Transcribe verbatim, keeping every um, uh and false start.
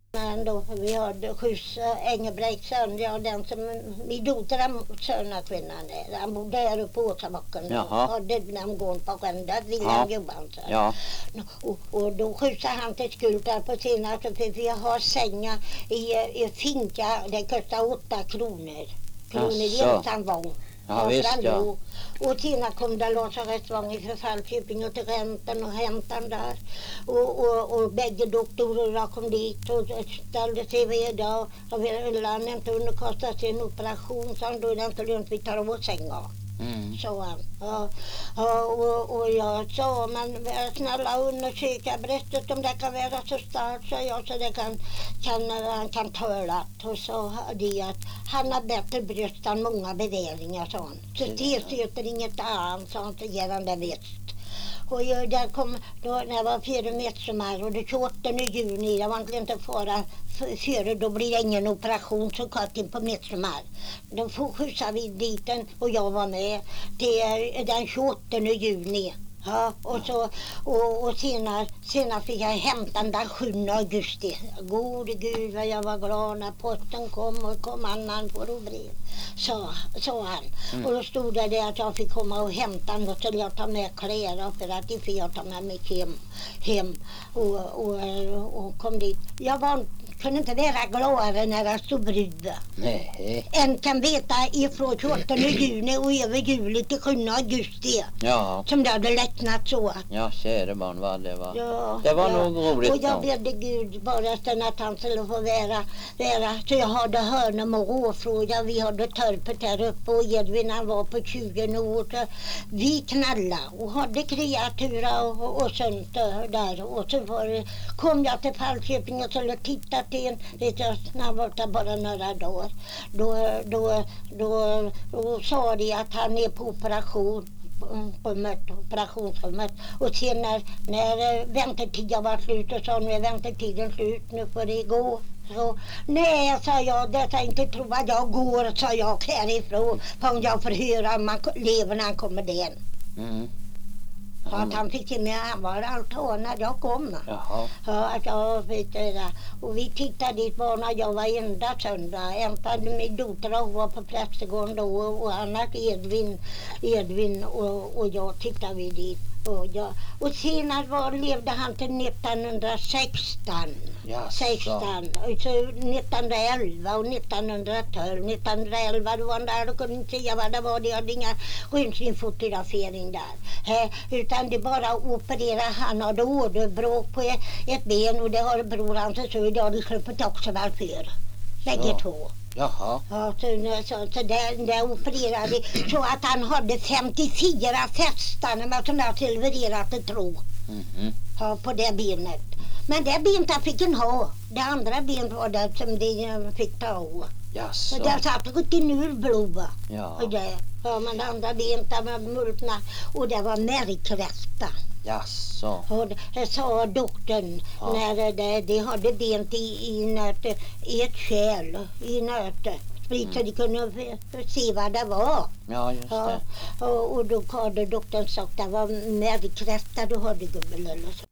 Ändå, vi hade skjuts Engelbrekts son, ja, den som min dotter söna kvinnan är. Han bodde där uppe på Åsabacken och hade namngården på Rända, William ja. Johansson. Ja. Och, och då skjutsade han till skuld där på sina, så fick vi ha sängar i, i finka, det kostade åtta kronor. Kronor i ensam vagn. Ja, visst, ja. Och Tina kom där lasarettvagn i Förfallköping och till Räntan och hämtade där. Och, och, och bägge doktorerna kom dit och ställde sig vid och jag ville inte underkasta sig en operation, så då är det inte lönt vi tar av oss sängar. Mm. Så han. Ja, ja, och, och jag sa, men snälla undersöka bröstet om det kan vara så starkt, så jag, så det kan, kan, han kan töla. Och så det att han har bättre bröst än många beväringar, sa han. Så det stöter inget annat, sa han, så ger han det visst. Och jag, där kom, då, när jag var fyra meter och det tjugoåttonde juni, det var inte fara före, då blir det ingen operation, så katt in på Metsemar. Då skjutsade vi dit den och jag var med till den tjugoåttonde juni. Ja, och så och, och senare, senare fick jag hämta den sjunde augusti. Gode Gud vad jag var glad när posten kom och kom annan på brev. Så, så han. Mm. Och då stod det där att jag fick komma och hämta den och så jag ta med kläder för att det fick jag ta med mig hem, hem och, och, och kom dit. Jag var kunde inte vara gladare när jag stod brud. Nej. En kan veta ifrån tjugoåttonde juni och över juli till sjunde augusti. Ja. Som det hade lättnat så. Ja, kära barn vad det var. Ja, det var ja. nog roligt. Och jag bedde Gud bara sen att han skulle få vara, vara. Så jag hade hörnum och råfråga. Vi hade törpet här uppe och Edvin han var på tjugo år. Så vi knallade och hade kreatura och, och sånt där. Och så var det, kom jag till Falköping och skulle titta till en, vet jag, när jag var bara några dagar. Då, då, då, då sa de att han är på operation. På möt, operationsrummet. Och sen när, när väntetiden var slut och sa nu är väntetiden slut, nu får det gå. Så, nej, sa jag, det ska inte tro att jag går, sa jag härifrån. För om jag får höra om man lever när han kommer den. Mm. Ja, att han fick till mig, han var allt när jag kom. Jaha. Ja, att jag vet det. Och vi tittade dit bara när jag var enda söndag. Äntade min dotter och var på prästgården då och annat Edvin, Edvin och, och jag tittade vi dit. Och, jag, och senare var, levde han till nittonhundrasexton. Ja, sexton. Och så nittonhundraelva och nittonhundratolv. nittonhundraelva då var han där och kunde inte säga vad det var. Det hade inga röntgenfotografering där. Eh, utan det bara opererade. Han hade åderbråck på ett ben och det har bror hans och så. Det hade sluppit också väl för. Bägge två. Jaha. Ja, så, så, så där, där opererade så att han hade femtiofyra fästar med sådana här silvererade tro. Mm-hmm. Ja, på det benet. Men det benet fick han ha. Det andra benet var det som de fick ta av. Jaså. Och där satt rutinur blod. Ja. Och det. Ja, men det andra benet var multna och det var märgkräfta. Jaså. Och det sa doktorn ja. När det, de hade bent i, i, nöt, i ett kärl i nötet. Mm. Så de kunde se vad det var. Ja, just det. Ja, och, och då hade doktorn sagt att det var märgkräfta, då hade gubben eller så.